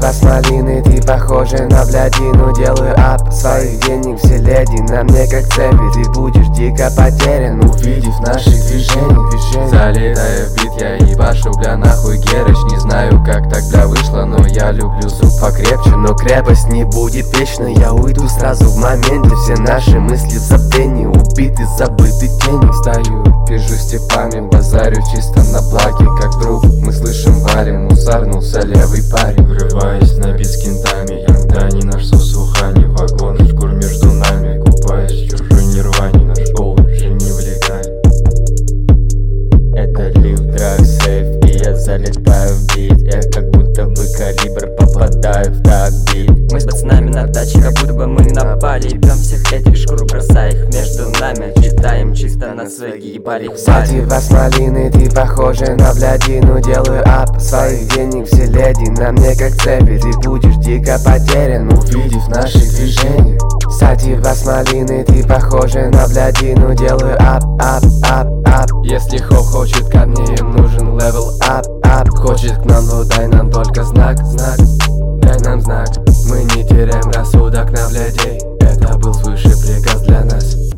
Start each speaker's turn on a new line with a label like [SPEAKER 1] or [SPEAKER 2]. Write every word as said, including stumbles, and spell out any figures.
[SPEAKER 1] Сатива с малины, ты похожа на блядину. Делаю ап своих денег все леди на мне как цепи. Ты будешь дико потерян, увидев наши движения, движения.
[SPEAKER 2] Залетая в бит, я ебашу, бля, нахуй Герыч. Не знаю, как так, бля, вышло, но я люблю звук покрепче.
[SPEAKER 1] Но крепость не будет вечной, я уйду сразу в моменте. Все наши мысли в забвении, убиты, забыты тени.
[SPEAKER 2] Стою, пижу степами, базарю чисто на благе. Как друг, мы слышим варим, мусарнулся левый парень.
[SPEAKER 3] Врываясь на бит с кентами, иногда не наш сосухани. Вагон, шкур между нами, купаясь в чужой нирване. Наш голод же не влегает. Это лив, драг, сейф, и я залетаю в бит. Я как будто бы калибр, попадаю в такбит.
[SPEAKER 4] Мы с пацанами на даче, как будто бы мы напали. Ебем всех этих шкур, бросая их между нами. Читаем чисто на свои ебали.
[SPEAKER 1] Сатива с малины, ты похожа на блядину. Делаю ап своих денег все леди на мне как цепи. Ты будешь дико потерян, увидев наши движения. Сатива с малины, ты похожа на блядину. Делаю ап, ап, ап, ап.
[SPEAKER 2] Если хоп хочет ко мне, им нужен левел ап, ап. Хочет к нам, но дай нам только знак, знак. Дай нам знак, мы не теряем рассудок на блядей. Это был свыше приказ для нас.